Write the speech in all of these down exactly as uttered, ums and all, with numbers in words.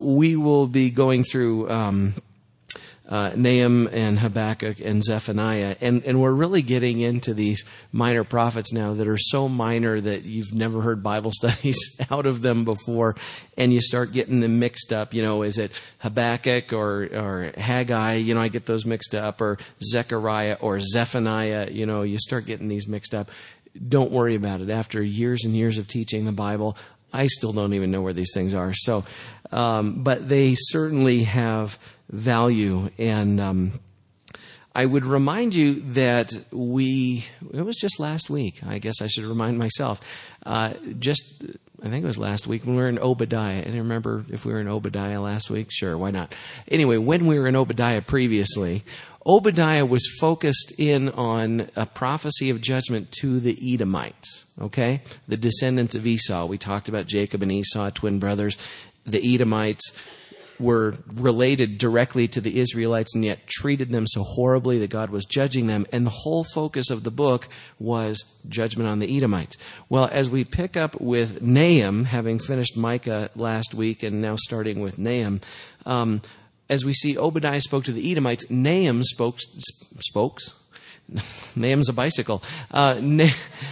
we will be going through um, uh, Nahum and Habakkuk and Zephaniah, and, and we're really getting into these minor prophets now that are so minor that you've never heard Bible studies out of them before, and you start getting them mixed up. You know, is it Habakkuk or, or Haggai? You know, I get those mixed up, or Zechariah or Zephaniah. You know, you start getting these mixed up. Don't worry about it. After years and years of teaching the Bible, I still don't even know where these things are. So, um, but they certainly have value. And um, I would remind you that we, it was just last week, I guess I should remind myself, uh, just, I think it was last week when we were in Obadiah. I didn't remember if we were in Obadiah last week. Sure, why not? Anyway, when we were in Obadiah previously, Obadiah was focused in on a prophecy of judgment to the Edomites, okay? The descendants of Esau. We talked about Jacob and Esau, twin brothers. The Edomites were related directly to the Israelites and yet treated them so horribly that God was judging them. And the whole focus of the book was judgment on the Edomites. Well, as we pick up with Nahum, having finished Micah last week and now starting with Nahum, um, as we see Obadiah spoke to the Edomites, Nahum spoke, spokes? Nahum's a bicycle. Uh, Nah-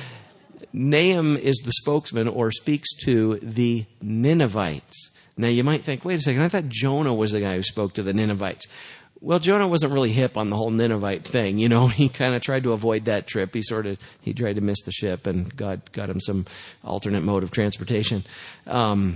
Nahum is the spokesman or speaks to the Ninevites. Now, you might think, wait a second, I thought Jonah was the guy who spoke to the Ninevites. Well, Jonah wasn't really hip on the whole Ninevite thing. You know, he kind of tried to avoid that trip. He sort of, he tried to miss the ship, and God got him some alternate mode of transportation. Um,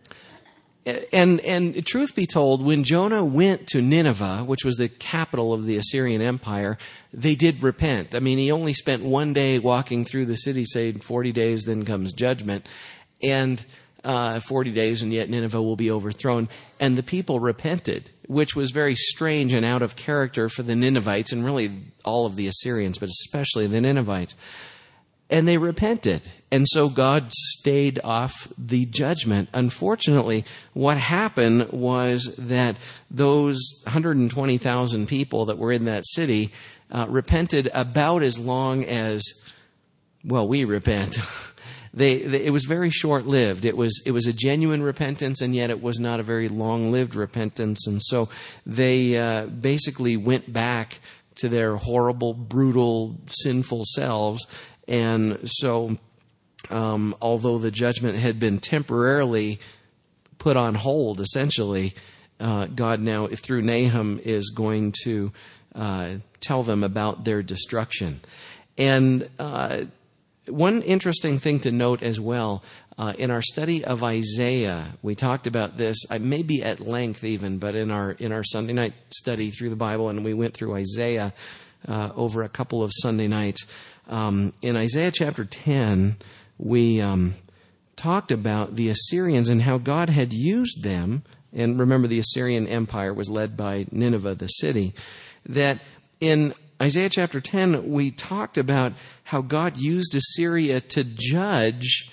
and, and truth be told, when Jonah went to Nineveh, which was the capital of the Assyrian Empire, they did repent. I mean, he only spent one day walking through the city saying forty days, then comes judgment. And Uh, forty days, and yet Nineveh will be overthrown. And the people repented, which was very strange and out of character for the Ninevites, and really all of the Assyrians, but especially the Ninevites. And they repented. And so God stayed off the judgment. Unfortunately, what happened was that those one hundred twenty thousand people that were in that city uh, repented about as long as, well, we repent. They, they, it was very short-lived. It was, it was a genuine repentance, and yet it was not a very long-lived repentance. And so they uh, basically went back to their horrible, brutal, sinful selves. And so, um, although the judgment had been temporarily put on hold, essentially, uh, God now, through Nahum, is going to uh, tell them about their destruction. And uh one interesting thing to note as well, uh, in our study of Isaiah, we talked about this, uh, maybe at length even, but in our in our Sunday night study through the Bible, and we went through Isaiah uh, over a couple of Sunday nights. Um, in Isaiah chapter ten, we um, talked about the Assyrians and how God had used them. And remember, the Assyrian Empire was led by Nineveh, the city. That in Isaiah chapter ten, we talked about how God used Assyria to judge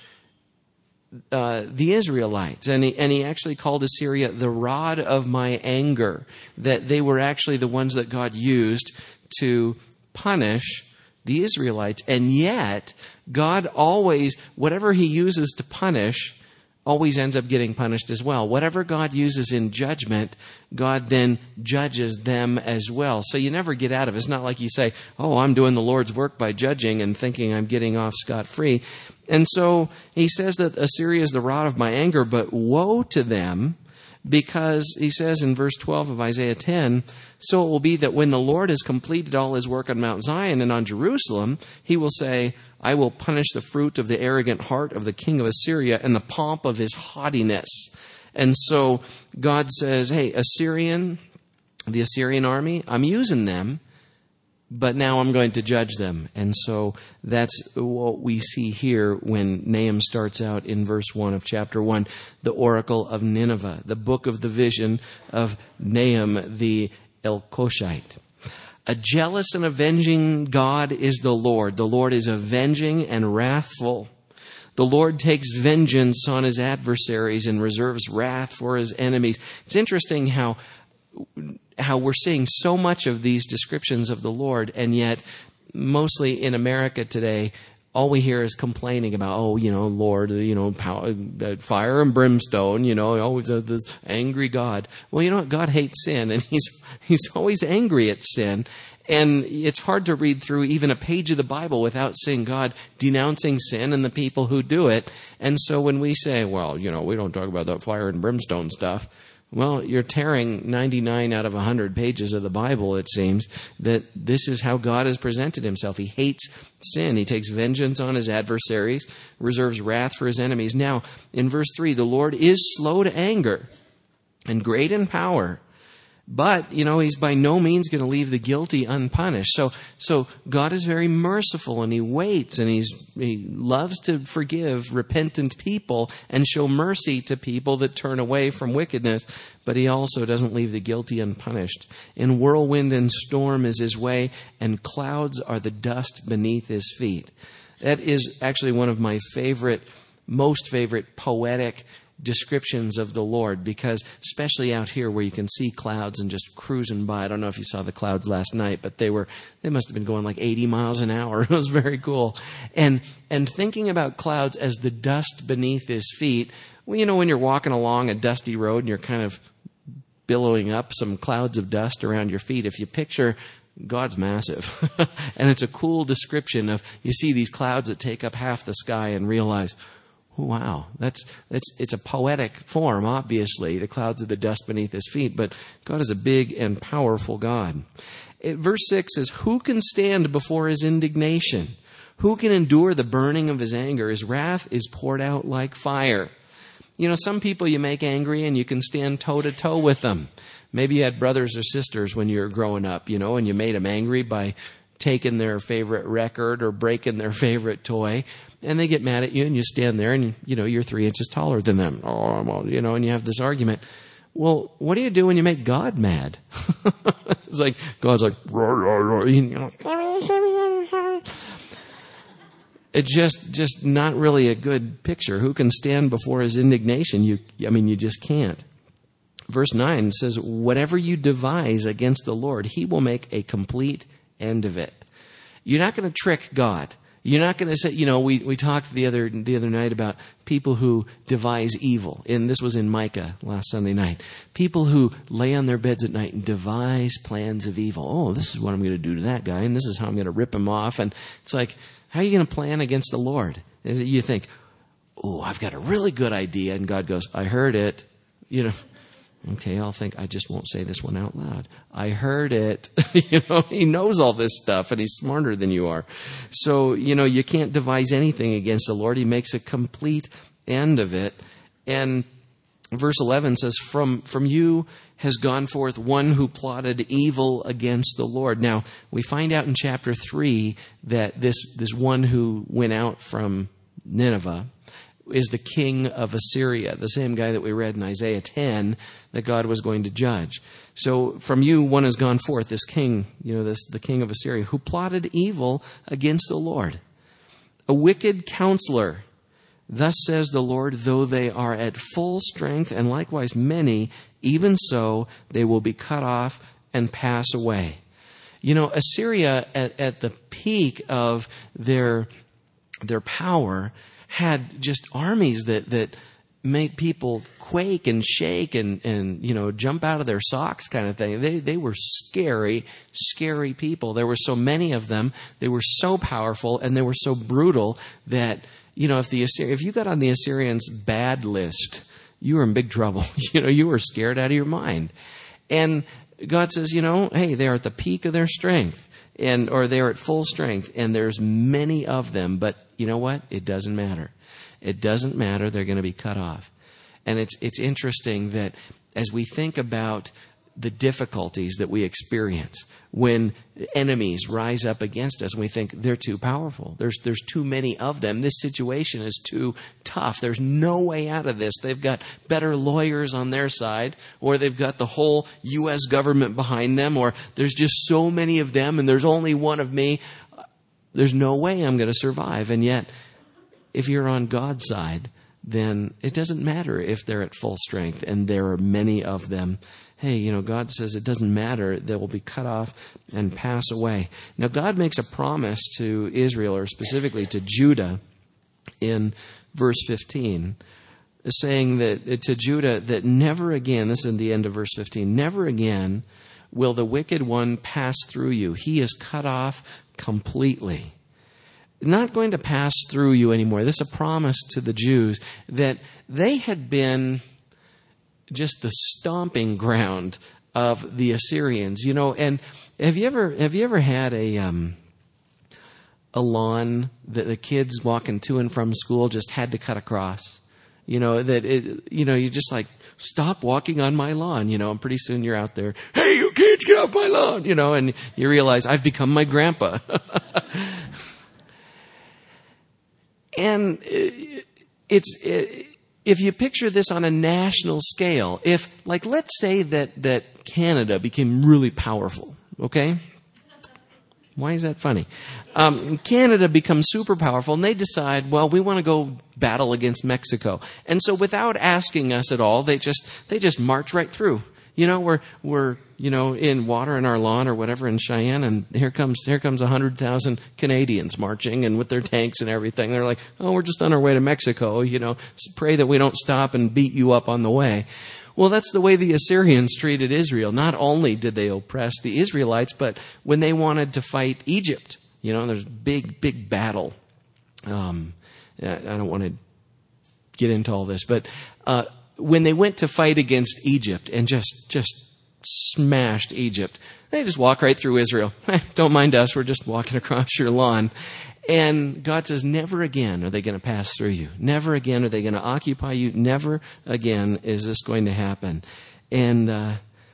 uh, the Israelites. And he, and he actually called Assyria the rod of my anger, that they were actually the ones that God used to punish the Israelites. And yet, God always, whatever he uses to punish, always ends up getting punished as well. Whatever God uses in judgment, God then judges them as well. So you never get out of it. It's not like you say, oh, I'm doing the Lord's work by judging and thinking I'm getting off scot-free. And so he says that Assyria is the rod of my anger, but woe to them, because he says in verse twelve of Isaiah ten, so it will be that when the Lord has completed all his work on Mount Zion and on Jerusalem, he will say, I will punish the fruit of the arrogant heart of the king of Assyria and the pomp of his haughtiness. And so God says, hey, Assyrian, the Assyrian army, I'm using them, but now I'm going to judge them. And so that's what we see here when Nahum starts out in verse one of chapter one, the oracle of Nineveh, the book of the vision of Nahum the Elkoshite. A jealous and avenging God is the Lord. The Lord is avenging and wrathful. The Lord takes vengeance on his adversaries and reserves wrath for his enemies. It's interesting how how we're seeing so much of these descriptions of the Lord, and yet mostly in America today, all we hear is complaining about, oh, you know, Lord, you know, power, uh, fire and brimstone, you know, always uh, this angry God. Well, you know what? God hates sin, and he's he's always angry at sin. And it's hard to read through even a page of the Bible without seeing God denouncing sin and the people who do it. And so when we say, well, you know, we don't talk about that fire and brimstone stuff, well, you're tearing ninety-nine out of one hundred pages of the Bible, it seems, that this is how God has presented himself. He hates sin. He takes vengeance on his adversaries, reserves wrath for his enemies. Now, in verse three, the Lord is slow to anger and great in power. But, you know, he's by no means going to leave the guilty unpunished. So, so God is very merciful, and he waits, and he's, he loves to forgive repentant people and show mercy to people that turn away from wickedness. But he also doesn't leave the guilty unpunished. In whirlwind and storm is his way, and clouds are the dust beneath his feet. That is actually one of my favorite, most favorite poetic descriptions of the Lord, because especially out here where you can see clouds and just cruising by. I don't know if you saw the clouds last night, but they were, they must have been going like eighty miles an hour. It was very cool. And, and thinking about clouds as the dust beneath his feet, well, you know, when you're walking along a dusty road and you're kind of billowing up some clouds of dust around your feet, if you picture God's massive. And it's a cool description of, you see these clouds that take up half the sky and realize, wow, that's that's it's a poetic form, obviously. The clouds are the dust beneath his feet, but God is a big and powerful God. It, verse six says, who can stand before his indignation? Who can endure the burning of his anger? His wrath is poured out like fire. You know, some people you make angry and you can stand toe-to-toe with them. Maybe you had brothers or sisters when you were growing up, you know, and you made them angry by taking their favorite record or breaking their favorite toy. And they get mad at you, and you stand there, and, you know, you're three inches taller than them. Oh, well, you know, and you have this argument. Well, what do you do when you make God mad? It's like, God's like, it's just, just not really a good picture. Who can stand before his indignation? You, I mean, you just can't. Verse nine says, whatever you devise against the Lord, he will make a complete end of it. You're not going to trick God. You're not going to say, you know, we, we talked the other the other night about people who devise evil. And this was in Micah last Sunday night. People who lay on their beds at night and devise plans of evil. Oh, this is what I'm going to do to that guy, and this is how I'm going to rip him off. And it's like, how are you going to plan against the Lord? Is it, you think, oh, I've got a really good idea. And God goes, I heard it. You know, okay, I'll think, I just won't say this one out loud. I heard it. You know, he knows all this stuff, and he's smarter than you are. So, you know, you can't devise anything against the Lord. He makes a complete end of it. And verse eleven says, from, from you has gone forth one who plotted evil against the Lord. Now, we find out in chapter three that this, this one who went out from Nineveh is the king of Assyria, the same guy that we read in Isaiah ten that God was going to judge. So from you one has gone forth, this king, you know, this the king of Assyria, who plotted evil against the Lord. A wicked counselor. Thus says the Lord, though they are at full strength, and likewise many, even so they will be cut off and pass away. You know, Assyria at, at the peak of their their power had just armies that, that made people quake and shake and, and, you know, jump out of their socks kind of thing. They, they were scary, scary people. There were so many of them. They were so powerful, and they were so brutal that, you know, if the Assyri- if you got on the Assyrians' bad list, you were in big trouble. You know, you were scared out of your mind. And God says, you know, hey, they're at the peak of their strength, and or they're at full strength, and there's many of them, but you know what? It doesn't matter. It doesn't matter. They're going to be cut off. And it's it's interesting that as we think about the difficulties that we experience when enemies rise up against us, and we think they're too powerful. There's there's too many of them. This situation is too tough. There's no way out of this. They've got better lawyers on their side, or they've got the whole U S government behind them, or there's just so many of them and there's only one of me. There's no way I'm going to survive. And yet, if you're on God's side, then it doesn't matter if they're at full strength, and there are many of them. Hey, you know, God says it doesn't matter. They will be cut off and pass away. Now, God makes a promise to Israel, or specifically to Judah, in verse fifteen, saying that to Judah that never again, this is in the end of verse fifteen, never again will the wicked one pass through you. He is cut off completely. Not going to pass through you anymore. This is a promise to the Jews that they had been just the stomping ground of the Assyrians, you know. And have you ever have you ever had a um, a lawn that the kids walking to and from school just had to cut across? You know, that it, you know, you just like, stop walking on my lawn, you know, and pretty soon you're out there, hey, you kids, get off my lawn, you know, and you realize I've become my grandpa. And it's, it, if you picture this on a national scale, if, like, let's say that, that Canada became really powerful, okay? Why is that funny? Um, Canada becomes super powerful, and they decide, well, we want to go battle against Mexico. And so without asking us at all, they just they just march right through. You know, we're we're you know in water in our lawn or whatever in Cheyenne, and here comes here comes a hundred thousand Canadians marching and with their tanks and everything. They're like, oh, we're just on our way to Mexico. You know, pray that we don't stop and beat you up on the way. Well, that's the way the Assyrians treated Israel. Not only did they oppress the Israelites, but when they wanted to fight Egypt, you know, there's a big, big battle. Um, I don't want to get into all this, but uh, when they went to fight against Egypt and just just smashed Egypt, they just walk right through Israel. Don't mind us, we're just walking across your lawn. And God says, never again are they going to pass through you. Never again are they going to occupy you. Never again is this going to happen. And uh,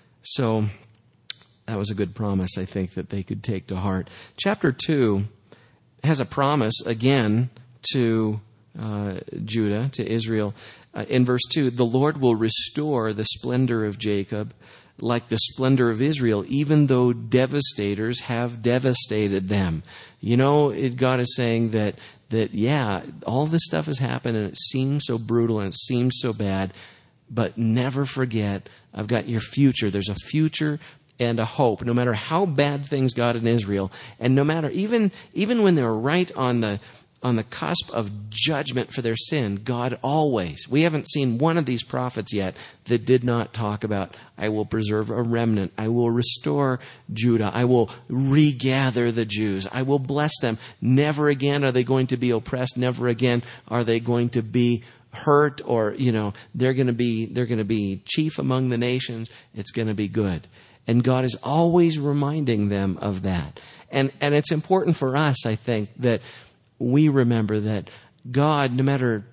so that was a good promise, I think, that they could take to heart. Chapter two has a promise again to uh, Judah, to Israel. Uh, in verse two, the Lord will restore the splendor of Jacob like the splendor of Israel, even though devastators have devastated them. You know, it, God is saying that, that, yeah, all this stuff has happened and it seems so brutal and it seems so bad, but never forget, I've got your future. There's a future and a hope, no matter how bad things got in Israel, and no matter, even, even when they're right on the, on the cusp of judgment for their sin, God always, we haven't seen one of these prophets yet that did not talk about, I will preserve a remnant, I will restore Judah, I will regather the Jews, I will bless them. Never again are they going to be oppressed, never again are they going to be hurt, or, you know, they're going to be, they're going to be chief among the nations. It's going to be good. And God is always reminding them of that. And, and it's important for us, I think, that we remember that God, no matter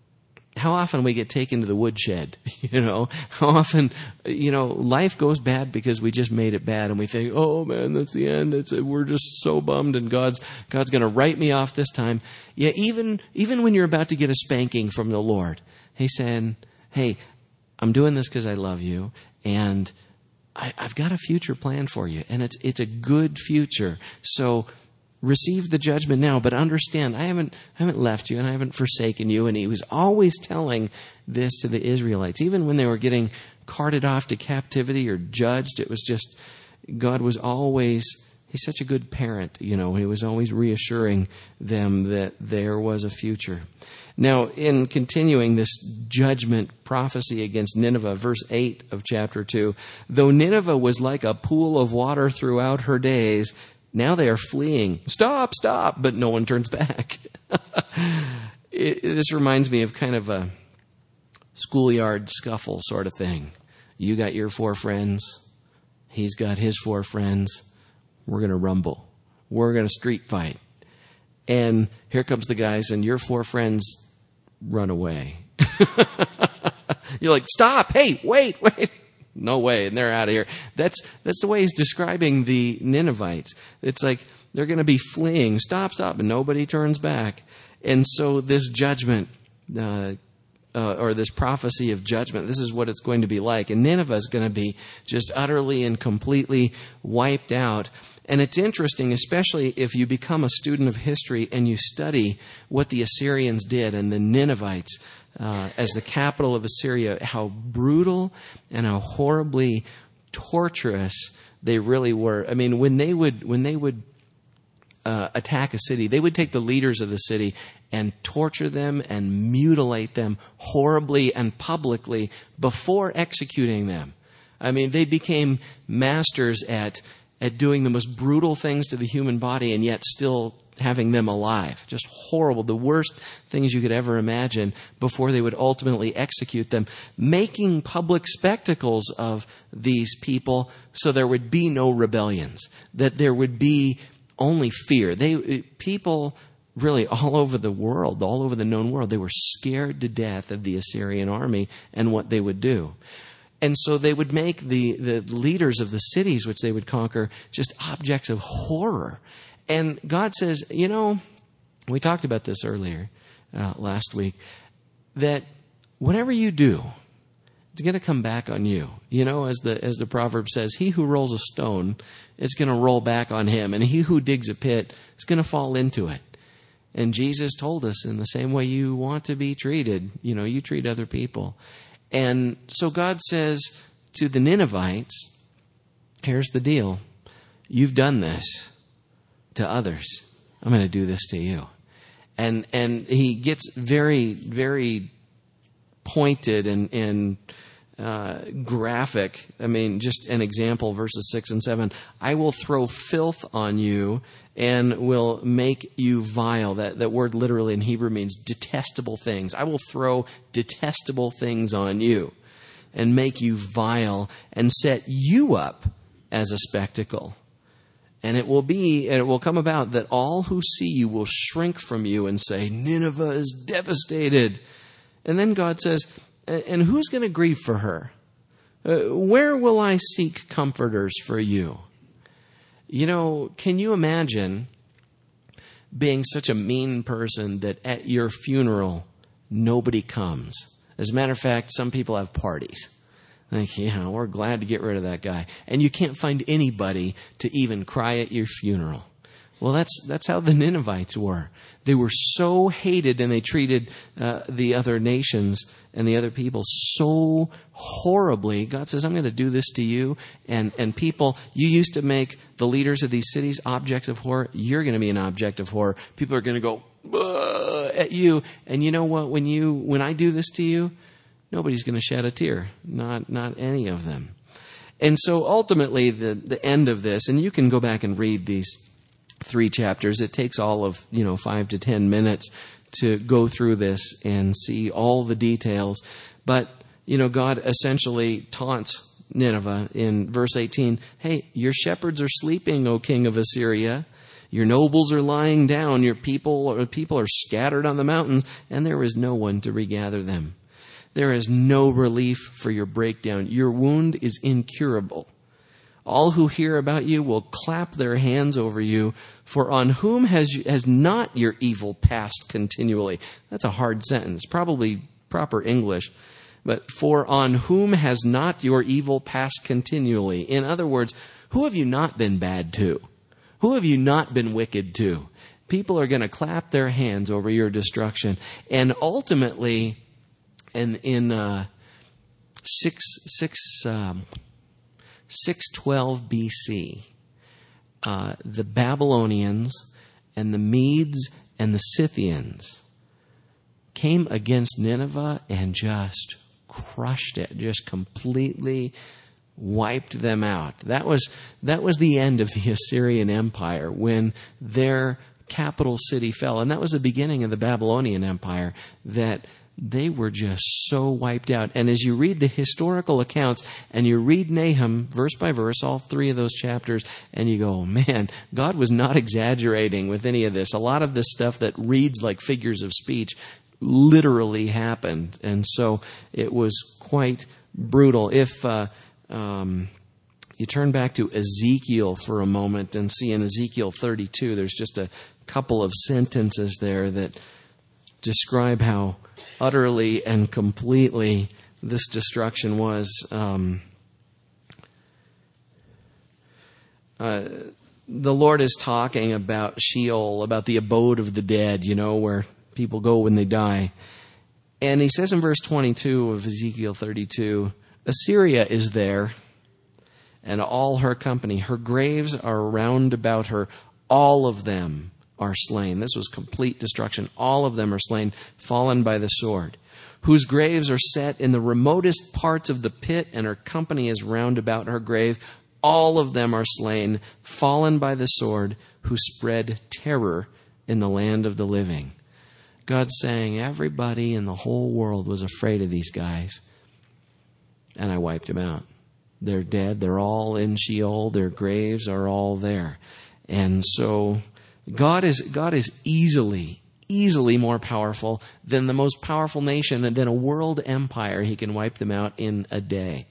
how often we get taken to the woodshed, you know, how often, you know, life goes bad because we just made it bad and we think, oh man, that's the end. It's, we're just so bummed and God's, God's going to write me off this time. Yeah, even, even when you're about to get a spanking from the Lord, He's saying, hey, I'm doing this because I love you, and I, I've got a future plan for you, and it's, it's a good future. So receive the judgment now, but understand, I haven't, I haven't left you and I haven't forsaken you. And He was always telling this to the Israelites, even when they were getting carted off to captivity or judged. It was just, God was always, He's such a good parent, you know, He was always reassuring them that there was a future. Now, in continuing this judgment prophecy against Nineveh, verse eight of chapter two, though Nineveh was like a pool of water throughout her days, now they are fleeing. Stop, stop, but no one turns back. it, this reminds me of kind of a schoolyard scuffle sort of thing. You got your four friends. He's got his four friends. We're going to rumble. We're going to street fight. And here comes the guys, and your four friends run away. You're like, stop, hey, wait, wait. No way, and they're out of here. That's that's the way He's describing the Ninevites. It's like they're going to be fleeing. Stop, stop, and nobody turns back. And so this judgment, uh, uh, or this prophecy of judgment, this is what it's going to be like. And Nineveh is going to be just utterly and completely wiped out. And it's interesting, especially if you become a student of history and you study what the Assyrians did and the Ninevites uh, as the capital of Assyria, how brutal and how horribly torturous they really were. I mean, when they would when they would uh, attack a city, they would take the leaders of the city and torture them and mutilate them horribly and publicly before executing them. I mean, they became masters at at doing the most brutal things to the human body and yet still having them alive. Just horrible. The worst things you could ever imagine before they would ultimately execute them. Making public spectacles of these people so there would be no rebellions. That there would be only fear. They people really all over the world, all over the known world, they were scared to death of the Assyrian army and what they would do. And so they would make the, the leaders of the cities which they would conquer just objects of horror. And God says, you know, we talked about this earlier uh, last week, that whatever you do, it's going to come back on you. You know, as the as the proverb says, he who rolls a stone, it's going to roll back on him. And he who digs a pit is going to fall into it. And Jesus told us, in the same way you want to be treated, you know, you treat other people. And so God says to the Ninevites, here's the deal. You've done this to others. I'm going to do this to you. And and he gets very, very pointed and, and uh, graphic. I mean, just an example, verses six and seven. I will throw filth on you and will make you vile. That, that word literally in Hebrew means detestable things. I will throw detestable things on you and make you vile and set you up as a spectacle. And it will be, and it will come about that all who see you will shrink from you and say, Nineveh is devastated. And then God says, and who's going to grieve for her? Uh, where will I seek comforters for you? You know, can you imagine being such a mean person that at your funeral, nobody comes? As a matter of fact, some people have parties. Like, yeah, we're glad to get rid of that guy. And you can't find anybody to even cry at your funeral. Well, that's that's how the Ninevites were. They were so hated, and they treated uh, the other nations and the other people so horribly. God says, I'm going to do this to you. And, and people, you used to make the leaders of these cities objects of horror. You're going to be an object of horror. People are going to go at you. And you know what? When you when I do this to you, nobody's going to shed a tear. Not not any of them. And so ultimately, the, the end of this, and you can go back and read these three chapters. It takes all of, you know, five to ten minutes to go through this and see all the details. But, you know, God essentially taunts Nineveh in verse eighteen. Hey, your shepherds are sleeping, O king of Assyria. Your nobles are lying down. Your people, or people are scattered on the mountains, and there is no one to regather them. There is no relief for your breakdown. Your wound is incurable. All who hear about you will clap their hands over you, for on whom has you, has not your evil passed continually? That's a hard sentence, probably proper English. But for on whom has not your evil passed continually? In other words, who have you not been bad to? Who have you not been wicked to? People are going to clap their hands over your destruction. And ultimately, in, in uh, six, six, um, six twelve B C, uh, the Babylonians and the Medes and the Scythians came against Nineveh and just crushed it, just completely wiped them out. That was that was the end of the Assyrian Empire, when their capital city fell. And that was the beginning of the Babylonian Empire, that they were just so wiped out. And as you read the historical accounts and you read Nahum verse by verse, all three of those chapters, and you go, oh, man, God was not exaggerating with any of this. A lot of this stuff that reads like figures of speech literally happened. And so it was quite brutal. If uh, um, you turn back to Ezekiel for a moment and see in Ezekiel thirty-two, there's just a couple of sentences there that describe how utterly and completely this destruction was. Um, uh, the Lord is talking about Sheol, about the abode of the dead, you know, where people go when they die. And he says in verse twenty-two of Ezekiel thirty-two, Assyria is there, and all her company. Her graves are round about her. All of them are slain. This was complete destruction. All of them are slain, fallen by the sword, whose graves are set in the remotest parts of the pit, and her company is round about her grave. All of them are slain, fallen by the sword, who spread terror in the land of the living. God's saying everybody in the whole world was afraid of these guys, and I wiped them out. They're dead. They're all in Sheol. Their graves are all there. And so God is God is easily, easily more powerful than the most powerful nation, and than a world empire. He can wipe them out in a day.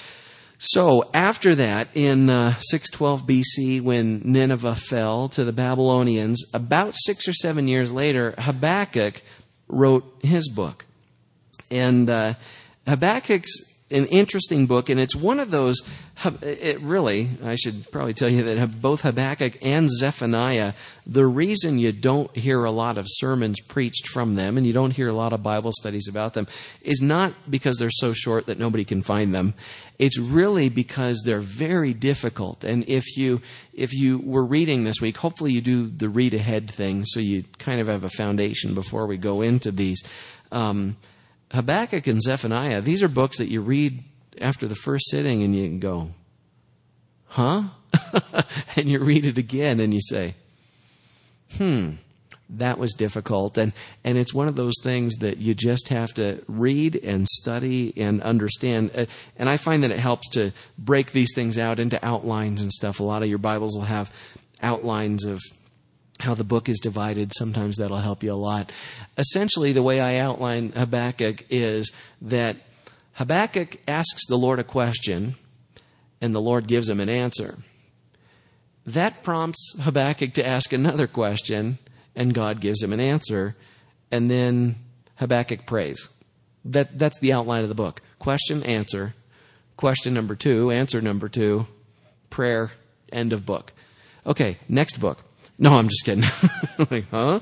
So after that, in uh, six twelve B C, when Nineveh fell to the Babylonians, about six or seven years later, Habakkuk wrote his book. And uh, Habakkuk's an interesting book, and it's one of those, it really, I should probably tell you that both Habakkuk and Zephaniah, the reason you don't hear a lot of sermons preached from them, and you don't hear a lot of Bible studies about them, is not because they're so short that nobody can find them. It's really because they're very difficult. And if you if you were reading this week, hopefully you do the read ahead thing, so you kind of have a foundation before we go into these. Um, Habakkuk and Zephaniah, these are books that you read after the first sitting and you can go, huh? And you read it again and you say, hmm, that was difficult. And, and it's one of those things that you just have to read and study and understand. And I find that it helps to break these things out into outlines and stuff. A lot of your Bibles will have outlines of how the book is divided. Sometimes that'll help you a lot. Essentially, the way I outline Habakkuk is that Habakkuk asks the Lord a question, and the Lord gives him an answer. That prompts Habakkuk to ask another question, and God gives him an answer, and then Habakkuk prays. That, that's the outline of the book. Question, answer. Question number two, answer number two, prayer, end of book. Okay, next book. No, I'm just kidding. Like, huh?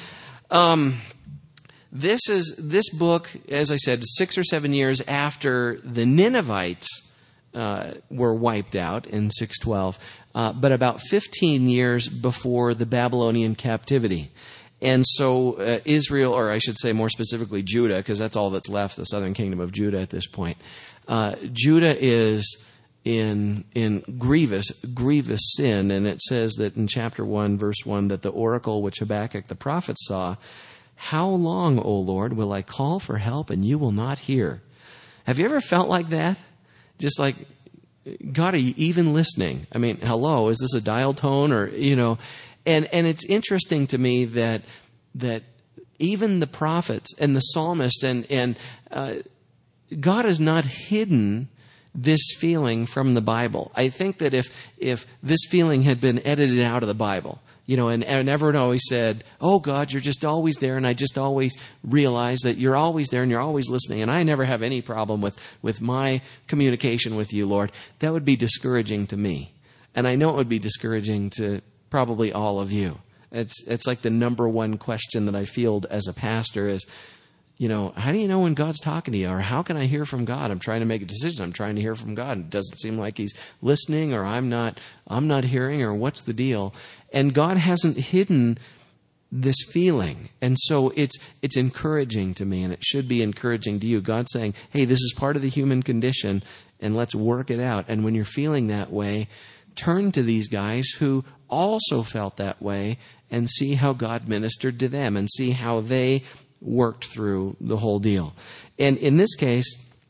Um, this is this book, as I said, six or seven years after the Ninevites uh, were wiped out in six twelve, uh, but about fifteen years before the Babylonian captivity. And so uh, Israel, or I should say more specifically Judah, because that's all that's left, the southern kingdom of Judah at this point. Uh, Judah is in in grievous, grievous sin. And it says that in chapter one, verse one, that the oracle which Habakkuk the prophet saw, how long, O Lord, will I call for help and you will not hear? Have you ever felt like that? Just like, God, are you even listening? I mean, hello, is this a dial tone or, you know, and, and it's interesting to me that, that even the prophets and the psalmists and, and, uh, God has not hidden this feeling from the Bible. I think that if if this feeling had been edited out of the Bible, you know, and, and everyone always said, oh, God, you're just always there, and I just always realize that you're always there and you're always listening, and I never have any problem with, with my communication with you, Lord, that would be discouraging to me. And I know it would be discouraging to probably all of you. It's it's like the number one question that I field as a pastor is, you know, how do you know when God's talking to you? Or how can I hear from God? I'm trying to make a decision. I'm trying to hear from God. It doesn't seem like he's listening, or I'm not, I'm not hearing, or what's the deal? And God hasn't hidden this feeling. And so it's, it's encouraging to me, and it should be encouraging to you. God's saying, hey, this is part of the human condition, and let's work it out. And when you're feeling that way, turn to these guys who also felt that way and see how God ministered to them and see how they worked through the whole deal. And in this case,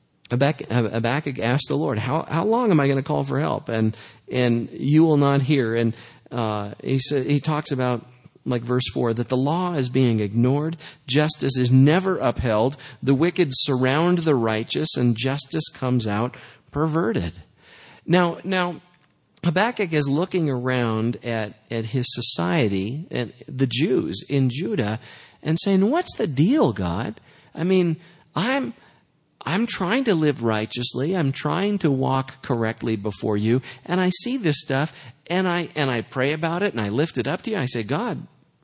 Habakkuk asked the Lord, how, how long am I going to call for help? And, and you will not hear. And, uh, he said, he talks about, like verse four, that the law is being ignored. Justice is never upheld. The wicked surround the righteous, and justice comes out perverted. Now, now, Habakkuk is looking around at, at his society and the Jews in Judah and saying, what's the deal, God? I mean, I'm, I'm trying to live righteously. I'm trying to walk correctly before you. And I see this stuff and I, and I pray about it and I lift it up to you. I say, God,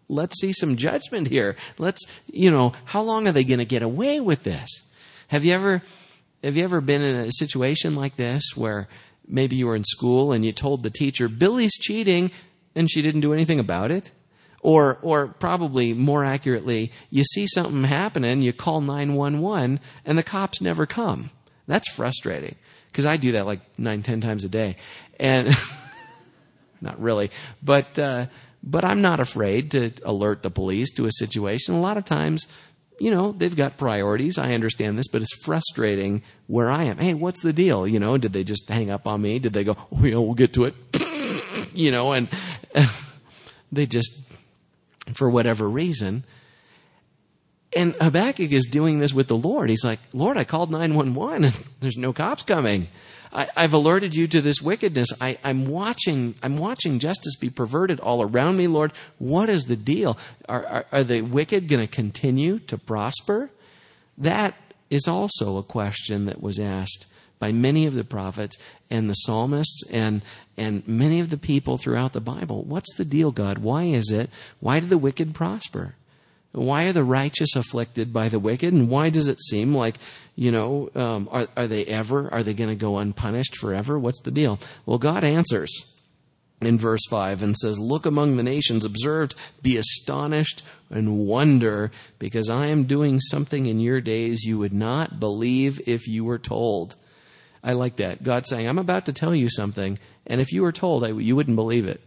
let's see some judgment here. Let's, you know, how long are they going to get away with this? Have you ever, have you ever been in a situation like this where maybe you were in school and you told the teacher, Billy's cheating, and she didn't do anything about it? Or, or probably more accurately, you see something happening, you call nine one one, and the cops never come. That's frustrating. Because I do that like nine, ten times a day. And not really. But, uh, but I'm not afraid to alert the police to a situation. A lot of times, you know, they've got priorities. I understand this, but it's frustrating where I am. Hey, what's the deal? You know, did they just hang up on me? Did they go, oh, you know, we'll get to it? You know, and uh, they just, for whatever reason. And Habakkuk is doing this with the Lord. He's like, Lord, I called nine one one and there's no cops coming. I, I've alerted you to this wickedness. I, I'm watching, I'm watching justice be perverted all around me, Lord. What is the deal? Are, are, are the wicked going to continue to prosper? That is also a question that was asked by many of the prophets and the psalmists and, and many of the people throughout the Bible. What's the deal, God? Why is it? Why do the wicked prosper? Why are the righteous afflicted by the wicked? And why does it seem like, you know, um, are, are they ever, are they going to go unpunished forever? What's the deal? Well, God answers in verse five and says, look among the nations, observe, be astonished and wonder, because I am doing something in your days you would not believe if you were told. I like that. God saying, I'm about to tell you something, and if you were told, I, you wouldn't believe it.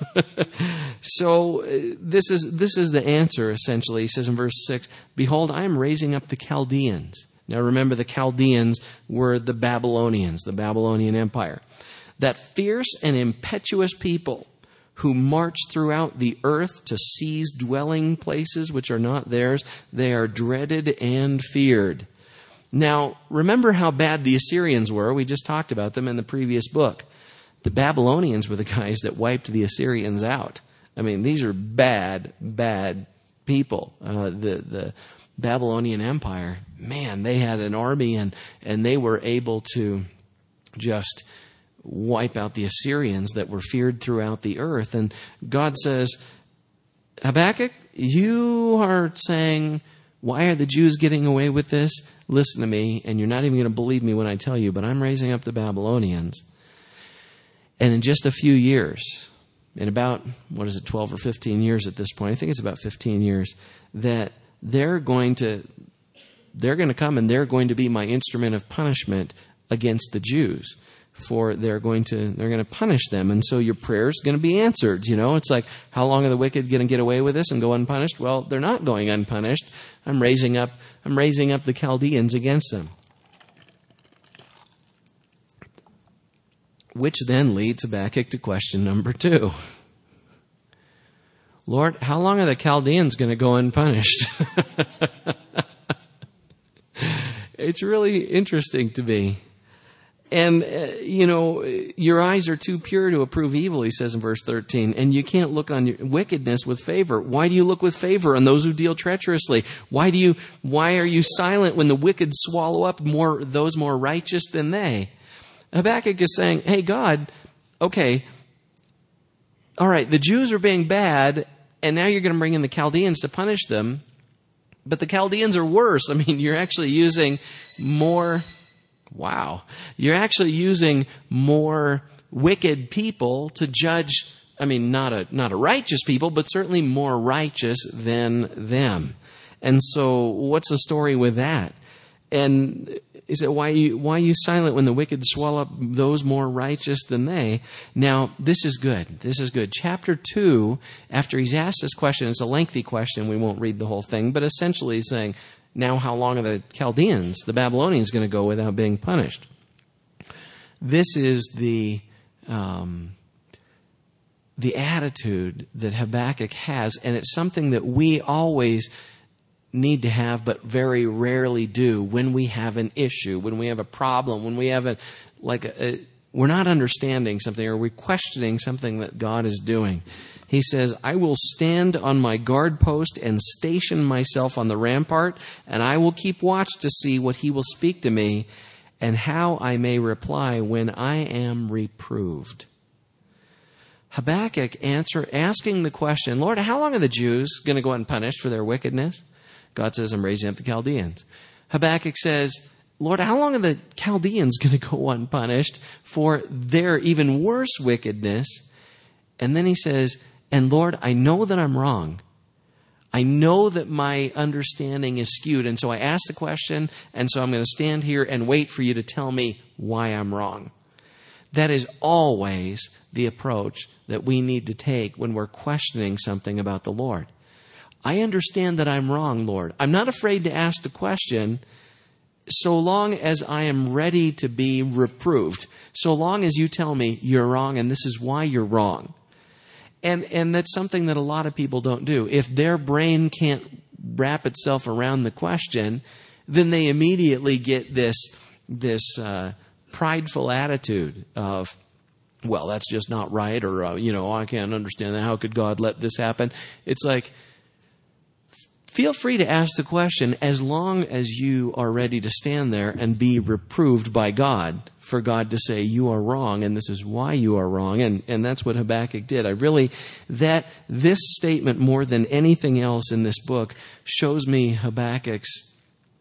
So uh, this is this is the answer, essentially. He says in verse six, behold, I am raising up the Chaldeans. Now remember, the Chaldeans were the Babylonians, the Babylonian Empire. That fierce and impetuous people who march throughout the earth to seize dwelling places which are not theirs. They are dreaded and feared. Now, remember how bad the Assyrians were. We just talked about them in the previous book. The Babylonians were the guys that wiped the Assyrians out. I mean, these are bad, bad people. Uh, the the Babylonian Empire, man, they had an army and, and they were able to just wipe out the Assyrians that were feared throughout the earth. And God says, Habakkuk, you are saying, why are the Jews getting away with this? Listen to me, and you're not even going to believe me when I tell you, but I'm raising up the Babylonians. And in just a few years, in about, what is it, twelve or fifteen years at this point, I think it's about fifteen years, that they're going to, they're going to come and they're going to be my instrument of punishment against the Jews. For they're going to, they're going to punish them. And so your prayer's going to be answered. You know, it's like, how long are the wicked going to get away with this and go unpunished? Well, they're not going unpunished. I'm raising up, I'm raising up the Chaldeans against them. Which then leads Habakkuk to question number two. Lord, how long are the Chaldeans going to go unpunished? It's really interesting to me. And, uh, you know, your eyes are too pure to approve evil, he says in verse thirteen. And you can't look on your wickedness with favor. Why do you look with favor on those who deal treacherously? Why do you, why are you silent when the wicked swallow up more, those more righteous than they? Habakkuk is saying, hey, God, okay, all right, the Jews are being bad, and now you're going to bring in the Chaldeans to punish them. But the Chaldeans are worse. I mean, you're actually using more... Wow. You're actually using more wicked people to judge, I mean, not a, not a righteous people, but certainly more righteous than them. And so what's the story with that? And is it why you, why are you silent when the wicked swallow up those more righteous than they? Now, this is good. This is good. Chapter two, after he's asked this question, it's a lengthy question. We won't read the whole thing, but essentially he's saying, now, how long are the Chaldeans, the Babylonians, going to go without being punished? This is the um, the attitude that Habakkuk has, and it's something that we always need to have, but very rarely do when we have an issue, when we have a problem, when we have a like a, a, we're not understanding something or we're questioning something that God is doing. He says, I will stand on my guard post and station myself on the rampart, and I will keep watch to see what he will speak to me and how I may reply when I am reproved. Habakkuk answer, asking the question, Lord, how long are the Jews going to go unpunished for their wickedness? God says, I'm raising up the Chaldeans. Habakkuk says, Lord, how long are the Chaldeans going to go unpunished for their even worse wickedness? And then he says, and Lord, I know that I'm wrong. I know that my understanding is skewed. And so I ask the question, and so I'm going to stand here and wait for you to tell me why I'm wrong. That is always the approach that we need to take when we're questioning something about the Lord. I understand that I'm wrong, Lord. I'm not afraid to ask the question so long as I am ready to be reproved. So long as you tell me you're wrong and this is why you're wrong. And and that's something that a lot of people don't do. If their brain can't wrap itself around the question, then they immediately get this this uh, prideful attitude of, well, that's just not right, or uh, you know, I can't understand that. How could God let this happen? It's like, feel free to ask the question as long as you are ready to stand there and be reproved by God, for God to say you are wrong and this is why you are wrong. And, and that's what Habakkuk did. I really, that this statement more than anything else in this book shows me Habakkuk's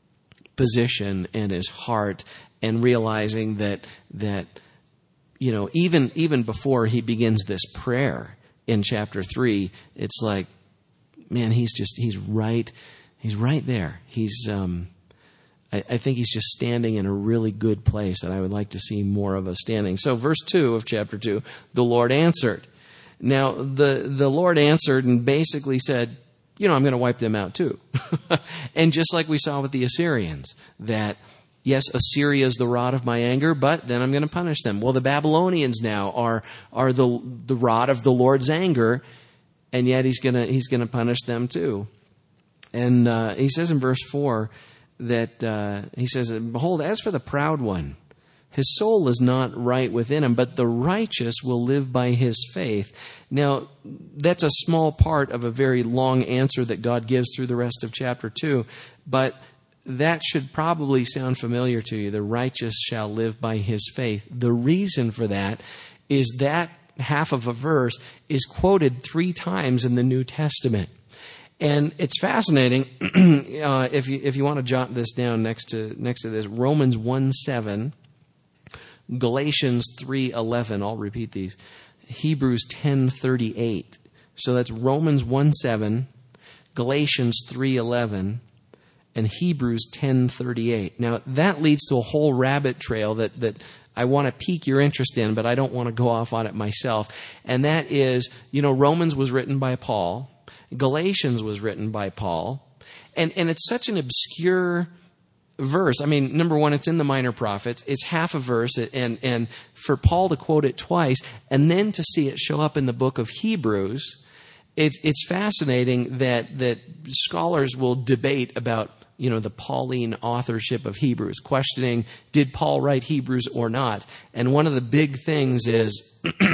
position and his heart, and realizing that, that, you know, even, even before he begins this prayer in chapter three, it's like, man, he's just, he's right, he's right there. He's, um, I, I think he's just standing in a really good place, and I would like to see more of us standing. So verse two of chapter two, the Lord answered. Now, the, the Lord answered and basically said, you know, I'm going to wipe them out too. And just like we saw with the Assyrians, that yes, Assyria is the rod of my anger, but then I'm going to punish them. Well, the Babylonians now are, are the, the rod of the Lord's anger, and yet he's gonna he's gonna punish them too. And uh, he says in verse four that uh, he says, "Behold, as for the proud one, his soul is not right within him, but the righteous will live by his faith." Now, that's a small part of a very long answer that God gives through the rest of chapter two, but that should probably sound familiar to you. The righteous shall live by his faith. The reason for that is that half of a verse is quoted three times in the New Testament. And it's fascinating. uh, if you if you want to jot this down next to next to this, Romans one seven, Galatians three eleven, I'll repeat these, Hebrews ten thirty-eight. So that's Romans one seven, Galatians three eleven, and Hebrews ten thirty-eight. Now that leads to a whole rabbit trail that that I want to pique your interest in, but I don't want to go off on it myself. And that is, you know, Romans was written by Paul. Galatians was written by Paul. And, and it's such an obscure verse. I mean, number one, it's in the Minor Prophets. It's half a verse. And, and for Paul to quote it twice and then to see it show up in the book of Hebrews, it's, it's fascinating that, that scholars will debate about, you know, the Pauline authorship of Hebrews, questioning, did Paul write Hebrews or not? And one of the big things is,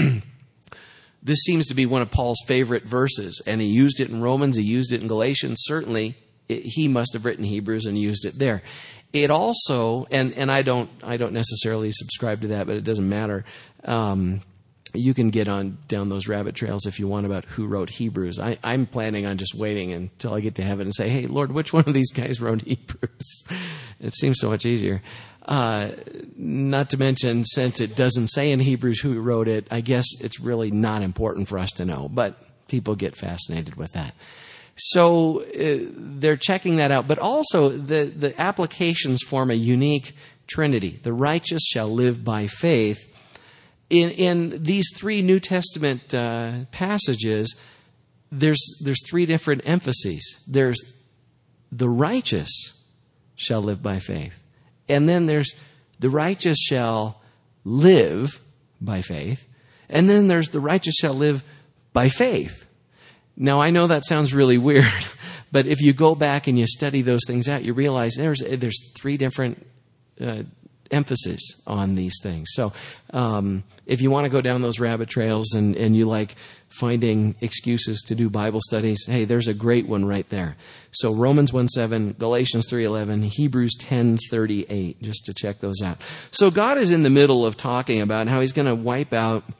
this seems to be one of Paul's favorite verses, and he used it in Romans, he used it in Galatians. Certainly, it, he must have written Hebrews and used it there. It also, and, and I don't, I don't necessarily subscribe to that, but it doesn't matter. Um, You can get on down those rabbit trails if you want about who wrote Hebrews. I, I'm planning on just waiting until I get to heaven and say, hey, Lord, which one of these guys wrote Hebrews? It seems so much easier. Uh, not to mention, since it doesn't say in Hebrews who wrote it, I guess it's really not important for us to know. But people get fascinated with that. So uh, they're checking that out. But also, the, the applications form a unique trinity. The righteous shall live by faith. In, in these three New Testament uh, passages, there's there's three different emphases. There's the righteous shall live by faith. And then there's the righteous shall live by faith. And then there's the righteous shall live by faith. Now, I know that sounds really weird, but if you go back and you study those things out, you realize there's there's three different uh emphasis on these things. So um, if you want to go down those rabbit trails and, and you like finding excuses to do Bible studies, hey, there's a great one right there. So Romans one seven, Galatians three eleven, Hebrews ten thirty-eight, just to check those out. So God is in the middle of talking about how he's going to wipe out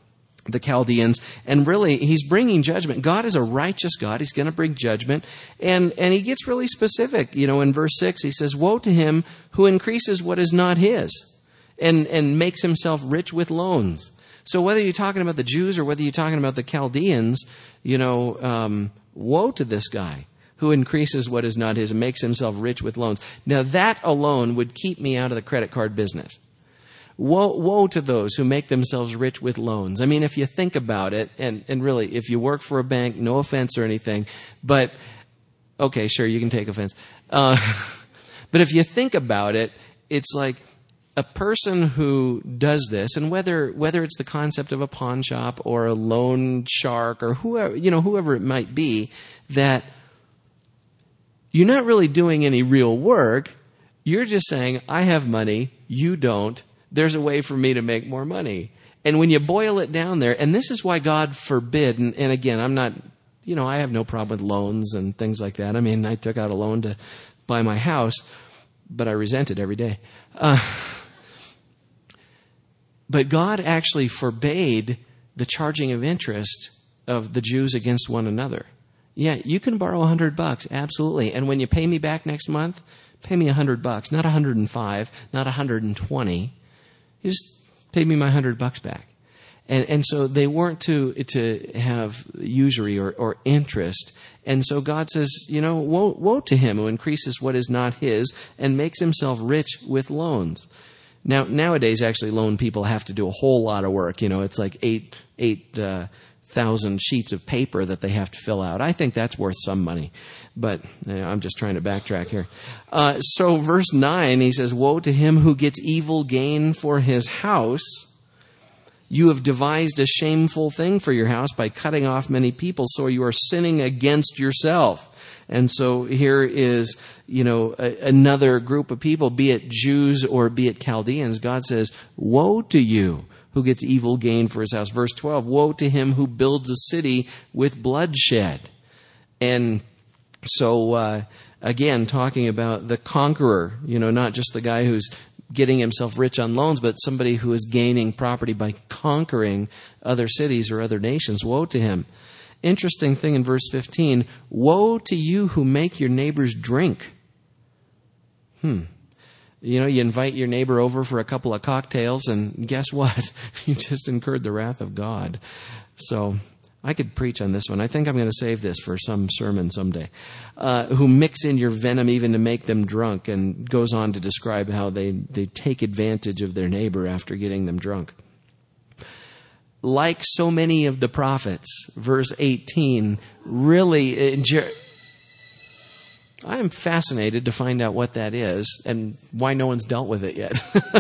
the Chaldeans, and really he's bringing judgment. God is a righteous God. He's going to bring judgment, and and he gets really specific. You know, in verse six, he says, "Woe to him who increases what is not his, and and makes himself rich with loans." So whether you're talking about the Jews or whether you're talking about the Chaldeans, you know, um, woe to this guy who increases what is not his and makes himself rich with loans. Now that alone would keep me out of the credit card business. Woe, woe to those who make themselves rich with loans. I mean, if you think about it, and, and really, if you work for a bank, no offense or anything, but, okay, sure, you can take offense. Uh, but if you think about it, it's like a person who does this, and whether whether it's the concept of a pawn shop or a loan shark or whoever, you know, whoever it might be, that you're not really doing any real work. You're just saying, I have money, you don't. There's a way for me to make more money. And when you boil it down there, and this is why God forbid, and, and again, I'm not, you know, I have no problem with loans and things like that. I mean, I took out a loan to buy my house, but I resent it every day. Uh, but God actually forbade the charging of interest of the Jews against one another. Yeah, you can borrow a hundred bucks, absolutely. And when you pay me back next month, pay me a hundred bucks, not a hundred and five, not a hundred and twenty. You just pay me my hundred bucks back. And and so they weren't to to have usury or, or interest. And so God says, you know, woe, woe to him who increases what is not his and makes himself rich with loans. Now, nowadays, actually, loan people have to do a whole lot of work. You know, it's like eight, eight, uh, thousand sheets of paper that they have to fill out. I think that's worth some money, but you know, I'm just trying to backtrack here. Uh, so verse nine, he says, woe to him who gets evil gain for his house. You have devised a shameful thing for your house by cutting off many people, so you are sinning against yourself. And so here is, you know, a, another group of people, be it Jews or be it Chaldeans. God says, woe to you who gets evil gain for his house. Verse twelve, woe to him who builds a city with bloodshed. And so, uh, again, talking about the conqueror, you know, not just the guy who's getting himself rich on loans, but somebody who is gaining property by conquering other cities or other nations. Woe to him. Interesting thing in verse fifteen, woe to you who make your neighbors drink. Hmm. You know, you invite your neighbor over for a couple of cocktails, and guess what? You just incurred the wrath of God. So I could preach on this one. I think I'm going to save this for some sermon someday. Uh, who mix in your venom even to make them drunk, and goes on to describe how they, they take advantage of their neighbor after getting them drunk. Like so many of the prophets, verse eighteen, really... Uh, Jer- I am fascinated to find out what that is and why no one's dealt with it yet.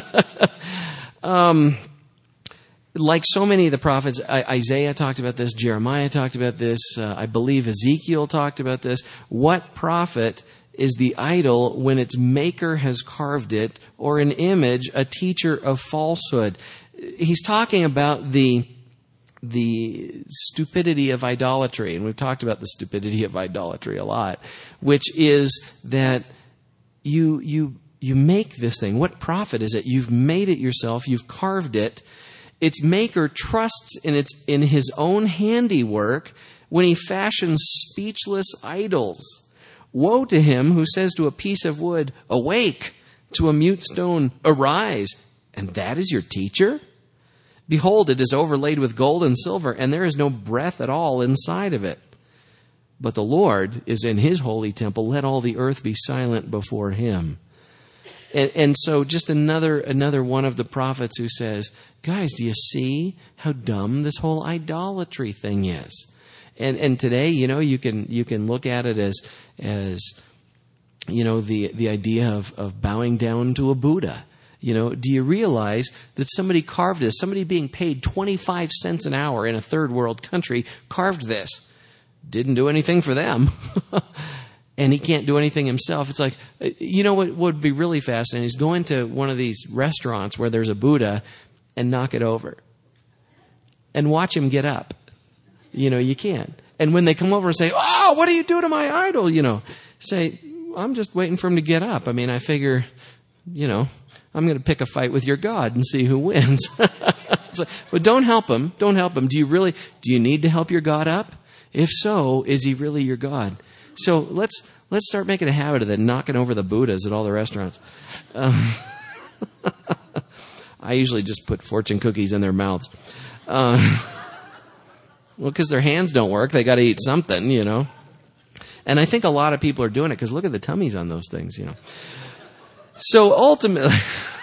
um, like so many of the prophets, Isaiah talked about this, Jeremiah talked about this, uh, I believe Ezekiel talked about this. What prophet is the idol when its maker has carved it, or an image, a teacher of falsehood? He's talking about the the stupidity of idolatry, and we've talked about the stupidity of idolatry a lot, which is that you you you make this thing. What profit is it? You've made it yourself. You've carved it. Its maker trusts in its in his own handiwork when he fashions speechless idols. Woe to him who says to a piece of wood, awake, to a mute stone, arise, and that is your teacher? Behold, it is overlaid with gold and silver, and there is no breath at all inside of it. But the Lord is in his holy temple. Let all the earth be silent before him. And, and so just another another one of the prophets who says, guys, do you see how dumb this whole idolatry thing is? And and today, you know, you can you can look at it as as you know, the the idea of, of bowing down to a Buddha. You know, do you realize that somebody carved this? Somebody being paid twenty-five cents an hour in a third world country carved this. Didn't do anything for them. And he can't do anything himself. It's like, you know what would be really fascinating is go into one of these restaurants where there's a Buddha and knock it over. And watch him get up. You know, you can. And when they come over and say, oh, what do you do to my idol? You know, say, I'm just waiting for him to get up. I mean, I figure, you know, I'm going to pick a fight with your God and see who wins. It's like, well, don't help him. Don't help him. Do you really, do you need to help your God up? If so, is he really your God? So let's, let's start making a habit of that, knocking over the Buddhas at all the restaurants. Um, I usually just put fortune cookies in their mouths. Uh, well, because their hands don't work. They got to eat something, you know. And I think a lot of people are doing it because look at the tummies on those things, you know. So ultimately,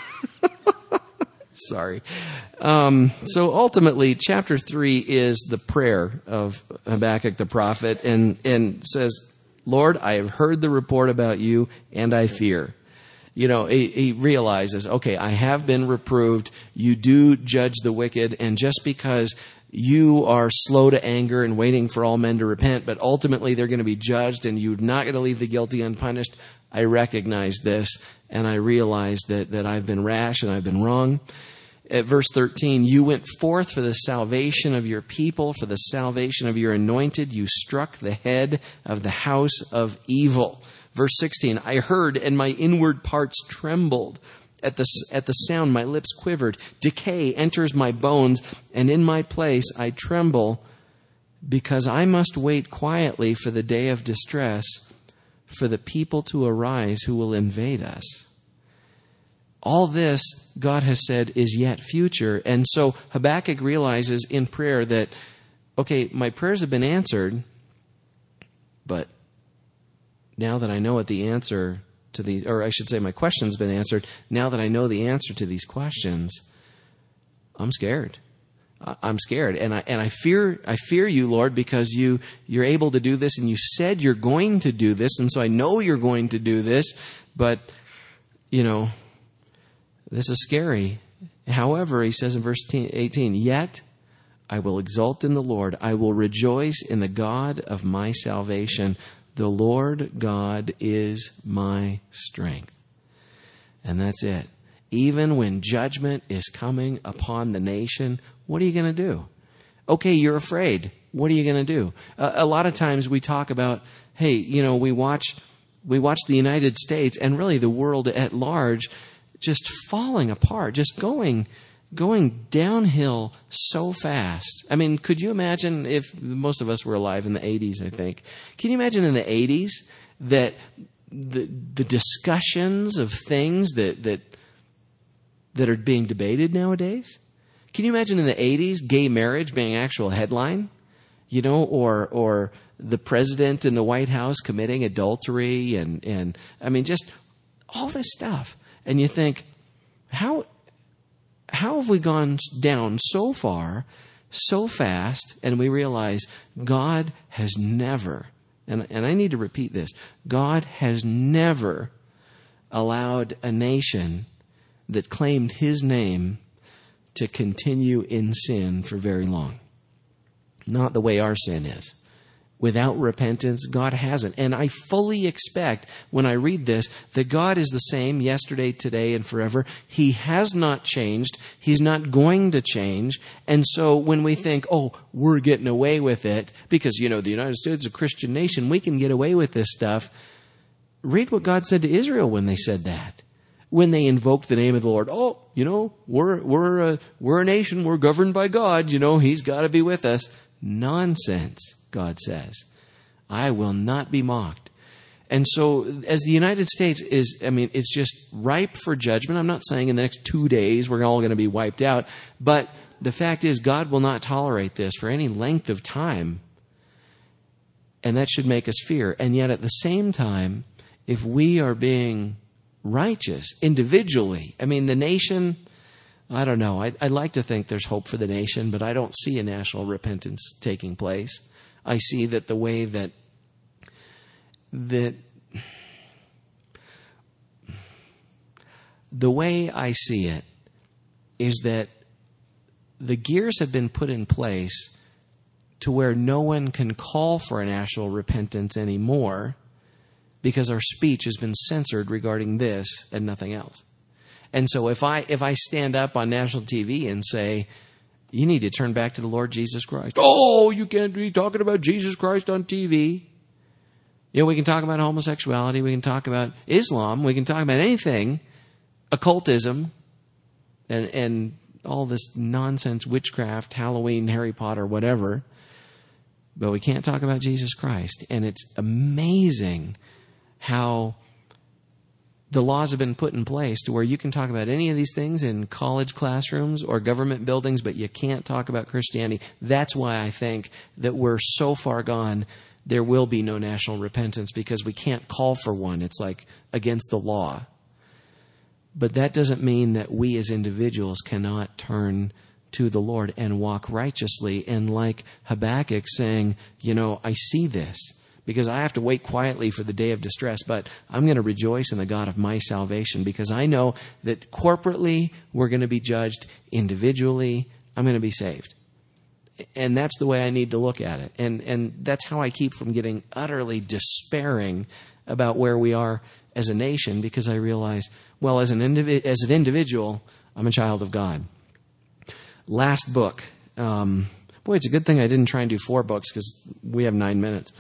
sorry. Um, so ultimately, chapter three is the prayer of Habakkuk the prophet, and and says, Lord, I have heard the report about you, and I fear. You know, he, he realizes, okay, I have been reproved. You do judge the wicked, and just because you are slow to anger and waiting for all men to repent, but ultimately they're going to be judged, and you're not going to leave the guilty unpunished. I recognize this, and I realize that, that I've been rash and I've been wrong. At verse thirteen, you went forth for the salvation of your people, for the salvation of your anointed. You struck the head of the house of evil. Verse sixteen, I heard and my inward parts trembled. At the, at the sound, my lips quivered. Decay enters my bones, and in my place I tremble because I must wait quietly for the day of distress, for the people to arise who will invade us. All this, God has said, is yet future. And so Habakkuk realizes in prayer that, okay, my prayers have been answered, but now that I know what the answer to these, or I should say my question's been answered, now that I know the answer to these questions, I'm scared. I'm scared. And I, and I fear, I fear you, Lord, because you, you're able to do this, and you said you're going to do this. And so I know you're going to do this, but, you know, this is scary. However, he says in verse eighteen, yet I will exult in the Lord. I will rejoice in the God of my salvation. The Lord God is my strength. And that's it. Even when judgment is coming upon the nation, what are you going to do? Okay, you're afraid. What are you going to do? Uh, a lot of times we talk about, hey, you know, we watch we watch the United States and really the world at large just falling apart, just going going downhill so fast. I mean, could you imagine if most of us were alive in the eighties, I think. Can you imagine in the eighties that the the discussions of things that that that are being debated nowadays? Can you imagine in the eighties gay marriage being an actual headline? You know, or or the president in the White House committing adultery and, and I mean, just all this stuff. And you think, how how have we gone down so far, so fast, and we realize God has never, and, and I need to repeat this, God has never allowed a nation that claimed his name to continue in sin for very long. Not the way our sin is. Without repentance, God hasn't. And I fully expect when I read this that God is the same yesterday, today, and forever. He has not changed. He's not going to change. And so when we think, oh, we're getting away with it because, you know, the United States is a Christian nation, we can get away with this stuff. Read what God said to Israel when they said that. When they invoked the name of the Lord. Oh, you know, we're, we're, a, we're a nation. We're governed by God. You know, he's got to be with us. Nonsense. God says, I will not be mocked. And so as the United States is, I mean, it's just ripe for judgment. I'm not saying in the next two days we're all going to be wiped out. But the fact is God will not tolerate this for any length of time. And that should make us fear. And yet at the same time, if we are being righteous individually, I mean, the nation, I don't know. I, I'd like to think there's hope for the nation, but I don't see a national repentance taking place. I see that the way that that the way I see it is that the gears have been put in place to where no one can call for a national repentance anymore because our speech has been censored regarding this and nothing else. And so if I if I stand up on national T V and say, you need to turn back to the Lord Jesus Christ. Oh, you can't be talking about Jesus Christ on T V. You know, we can talk about homosexuality. We can talk about Islam. We can talk about anything, occultism, and, and all this nonsense, witchcraft, Halloween, Harry Potter, whatever. But we can't talk about Jesus Christ. And it's amazing how the laws have been put in place to where you can talk about any of these things in college classrooms or government buildings, but you can't talk about Christianity. That's why I think that we're so far gone, there will be no national repentance, because we can't call for one. It's like against the law. But that doesn't mean that we as individuals cannot turn to the Lord and walk righteously. And like Habakkuk saying, you know, I see this, because I have to wait quietly for the day of distress, but I'm going to rejoice in the God of my salvation, because I know that corporately we're going to be judged, individually I'm going to be saved. And that's the way I need to look at it. And and that's how I keep from getting utterly despairing about where we are as a nation, because I realize, well, as an indivi- as an individual, I'm a child of God. Last book. Um, boy, it's a good thing I didn't try and do four books, because we have nine minutes.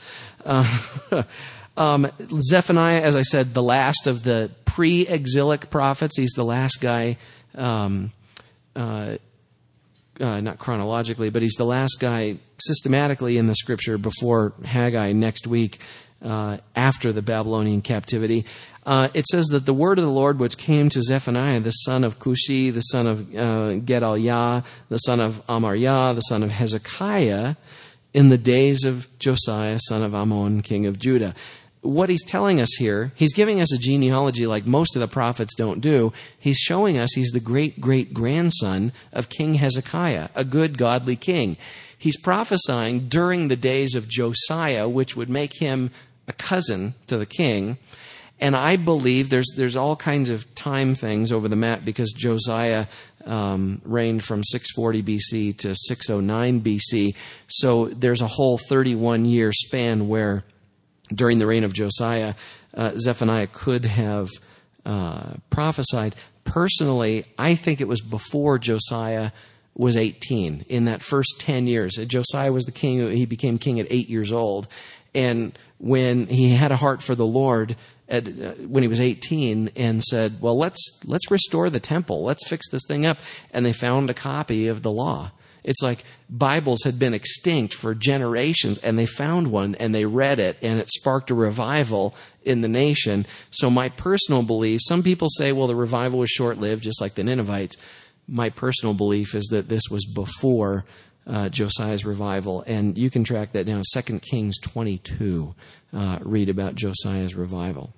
Uh, um, Zephaniah, as I said, the last of the pre-exilic prophets. He's the last guy, um, uh, uh, not chronologically, but he's the last guy systematically in the scripture before Haggai next week, uh, after the Babylonian captivity. Uh, it says that the word of the Lord which came to Zephaniah, the son of Cushi, the son of uh, Gedaliah, the son of Amariah, the son of Hezekiah, in the days of Josiah, son of Ammon, king of Judah. What he's telling us here, he's giving us a genealogy like most of the prophets don't do. He's showing us he's the great-great-grandson of King Hezekiah, a good, godly king. He's prophesying during the days of Josiah, which would make him a cousin to the king. And I believe there's there's all kinds of time things over the map, because Josiah um, reigned from six forty B C to six oh nine B C. So there's a whole thirty-one year span where during the reign of Josiah, uh, Zephaniah could have uh, prophesied. Personally, I think it was before Josiah was eighteen. In that first ten years, Josiah was the king. He became king at eight years old. And when he had a heart for the Lord, At, uh, when he was eighteen, and said, well, let's let's restore the temple. Let's fix this thing up. And they found a copy of the law. It's like Bibles had been extinct for generations, and they found one, and they read it, and it sparked a revival in the nation. So my personal belief, some people say, well, the revival was short-lived, just like the Ninevites. My personal belief is that this was before uh, Josiah's revival. And you can track that down. Second Kings twenty-two. Uh, read about Josiah's revival.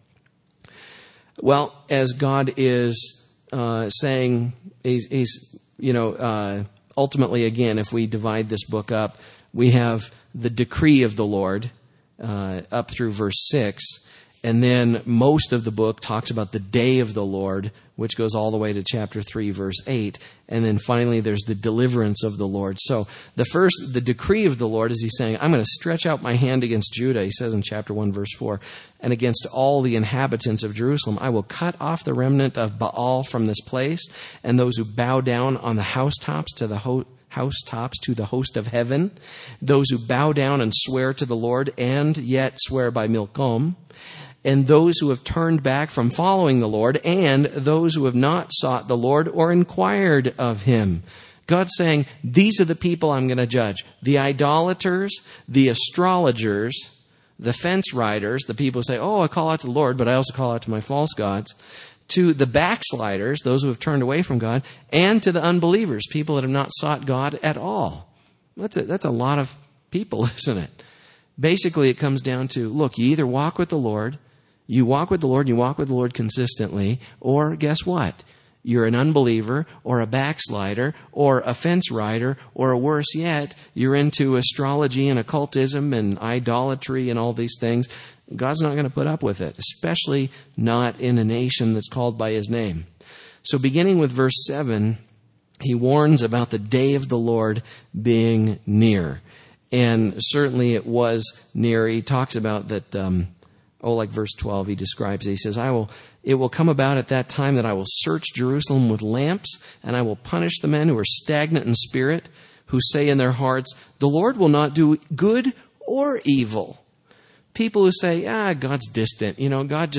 Well, as God is uh, saying, he's, he's you know, uh, ultimately, again, if we divide this book up, we have the decree of the Lord uh, up through verse six. And then most of the book talks about the day of the Lord, which goes all the way to chapter three, verse eight. And then finally, there's the deliverance of the Lord. So the first, the decree of the Lord is he's saying, I'm going to stretch out my hand against Judah, he says in chapter one, verse four, and against all the inhabitants of Jerusalem. I will cut off the remnant of Baal from this place, and those who bow down on the housetops to the ho- housetops to the host of heaven, those who bow down and swear to the Lord, and yet swear by Milcom, and those who have turned back from following the Lord, and those who have not sought the Lord or inquired of him. God's saying, these are the people I'm going to judge. The idolaters, the astrologers, the fence riders, the people who say, oh, I call out to the Lord, but I also call out to my false gods, to the backsliders, those who have turned away from God, and to the unbelievers, people that have not sought God at all. That's a, that's a lot of people, isn't it? Basically, it comes down to, look, you either walk with the Lord, you walk with the Lord, you walk with the Lord consistently, or guess what? You're an unbeliever, or a backslider, or a fence rider, or worse yet, you're into astrology and occultism and idolatry and all these things. God's not going to put up with it, especially not in a nation that's called by his name. So beginning with verse seven, he warns about the day of the Lord being near. And certainly it was near. He talks about that, um, oh, like verse twelve, he describes it. He says, I will, it will come about at that time that I will search Jerusalem with lamps, and I will punish the men who are stagnant in spirit, who say in their hearts, the Lord will not do good or evil. People who say, ah, God's distant. You know, God just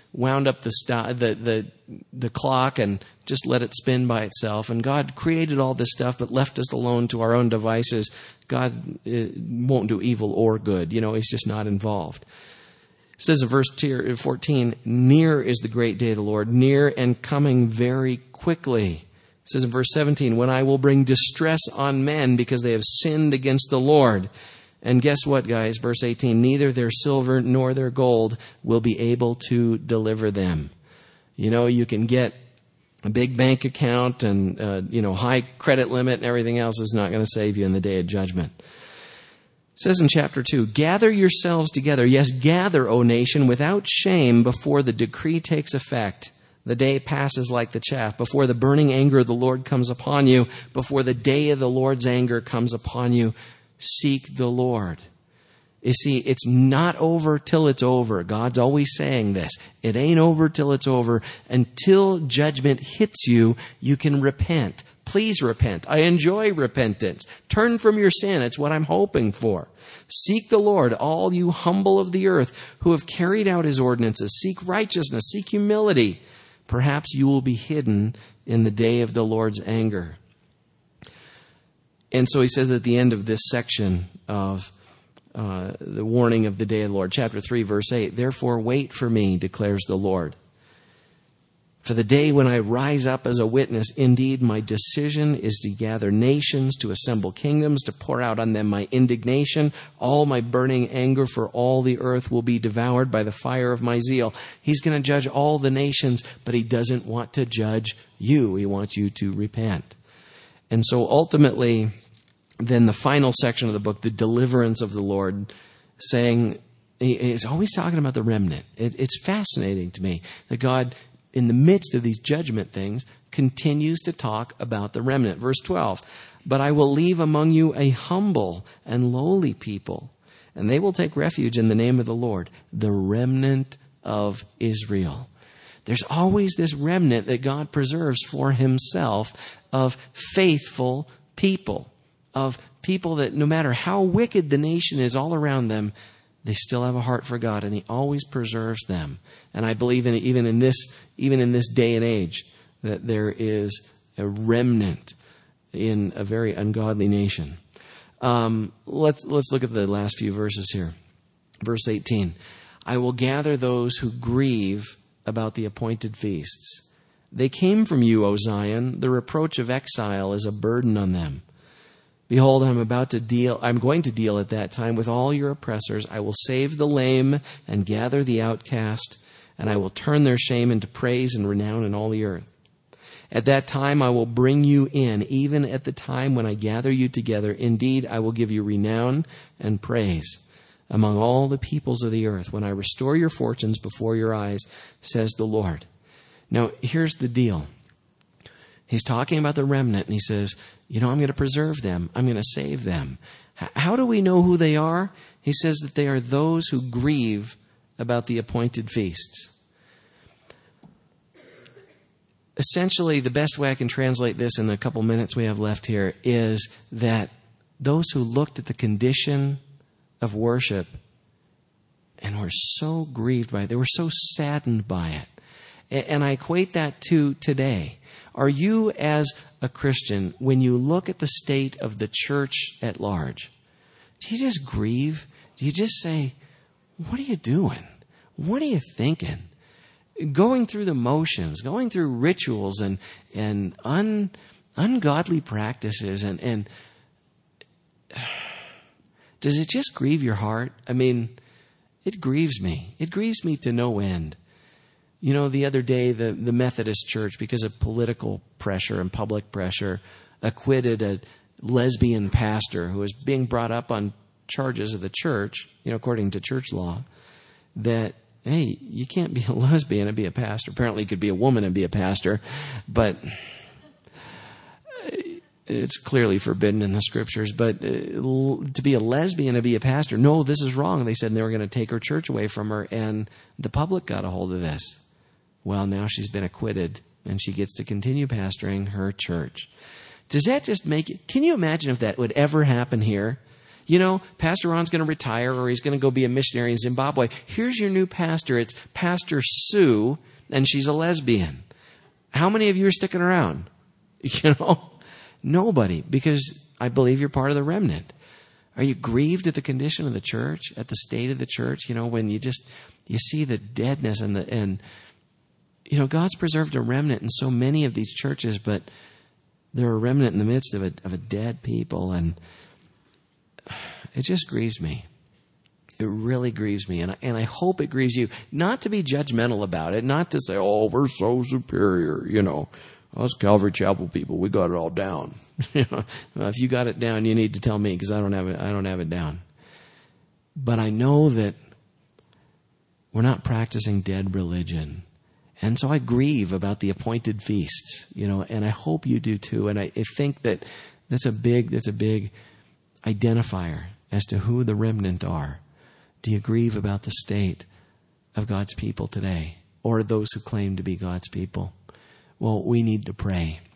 wound up the, st- the the the clock and just let it spin by itself. And God created all this stuff but left us alone to our own devices. God uh, won't do evil or good. You know, he's just not involved. It says in verse fourteen, near is the great day of the Lord, near and coming very quickly. It says in verse seventeen, when I will bring distress on men because they have sinned against the Lord. And guess what, guys? Verse eighteen, neither their silver nor their gold will be able to deliver them. You know, you can get a big bank account and, uh, you know, high credit limit and everything else is not going to save you in the day of judgment. It says in chapter two, gather yourselves together. Yes, gather, O nation, without shame before the decree takes effect. The day passes like the chaff, before the burning anger of the Lord comes upon you, before the day of the Lord's anger comes upon you. Seek the Lord. You see, it's not over till it's over. God's always saying this. It ain't over till it's over. Until judgment hits you, you can repent. Please repent. I enjoy repentance. Turn from your sin. It's what I'm hoping for. Seek the Lord, all you humble of the earth who have carried out his ordinances. Seek righteousness. Seek humility. Perhaps you will be hidden in the day of the Lord's anger. And so he says at the end of this section of uh, the warning of the day of the Lord, chapter three, verse eight, therefore wait for me, declares the Lord. For the day when I rise up as a witness, indeed my decision is to gather nations, to assemble kingdoms, to pour out on them my indignation. All my burning anger for all the earth will be devoured by the fire of my zeal. He's going to judge all the nations, but he doesn't want to judge you. He wants you to repent. And so ultimately, then the final section of the book, the deliverance of the Lord, saying, he's always talking about the remnant. It, it's fascinating to me that God, in the midst of these judgment things, continues to talk about the remnant. Verse twelve, but I will leave among you a humble and lowly people, and they will take refuge in the name of the Lord, the remnant of Israel. There's always this remnant that God preserves for himself of faithful people, of people that no matter how wicked the nation is all around them, they still have a heart for God, and he always preserves them. And I believe in even in this even in this day and age that there is a remnant in a very ungodly nation. Um, let's let's look at the last few verses here. Verse eighteen, I will gather those who grieve about the appointed feasts. They came from you, O Zion. The reproach of exile is a burden on them. Behold, I'm about to deal, I'm going to deal at that time with all your oppressors. I will save the lame and gather the outcast, and I will turn their shame into praise and renown in all the earth. At that time I will bring you in, even at the time when I gather you together. Indeed, I will give you renown and praise among all the peoples of the earth, when I restore your fortunes before your eyes, says the Lord. Now, here's the deal. He's talking about the remnant, and he says, you know, I'm going to preserve them. I'm going to save them. How do we know who they are? He says that they are those who grieve about the appointed feasts. Essentially, the best way I can translate this in the couple minutes we have left here is that those who looked at the condition of worship and were so grieved by it, they were so saddened by it. And I equate that to today. Are you, as a Christian, when you look at the state of the church at large, do you just grieve? Do you just say, what are you doing? What are you thinking? Going through the motions, going through rituals and and un, ungodly practices, and, and does it just grieve your heart? I mean, it grieves me. It grieves me to no end. You know, the other day, the, the Methodist Church, because of political pressure and public pressure, acquitted a lesbian pastor who was being brought up on charges of the church, you know, according to church law, that, hey, you can't be a lesbian and be a pastor. Apparently you could be a woman and be a pastor, but it's clearly forbidden in the scriptures. But uh, to be a lesbian and be a pastor, no, this is wrong. They said they were going to take her church away from her, and the public got a hold of this. Well, now she's been acquitted, and she gets to continue pastoring her church. Does that just make it? Can you imagine if that would ever happen here? you know, Pastor Ron's going to retire or he's going to go be a missionary in Zimbabwe. Here's your new pastor. It's Pastor Sue, and she's a lesbian. How many of you are sticking around? You know, nobody, because I believe you're part of the remnant. Are you grieved at the condition of the church, at the state of the church? You know, when you just, you see the deadness and the, and, you know, God's preserved a remnant in so many of these churches, but they're a remnant in the midst of a, of a dead people. And it just grieves me. It really grieves me. And I, and I hope it grieves you, not to be judgmental about it, not to say, oh, we're so superior. You know, us Calvary Chapel people, we got it all down. You know, if you got it down, you need to tell me, because I don't have it. I don't have it down. But I know that we're not practicing dead religion, and so I grieve about the appointed feasts. You know, and I hope you do too. And I, I think that that's a big that's a big identifier as to who the remnant are. Do you grieve about the state of God's people today, or those who claim to be God's people? Well, we need to pray.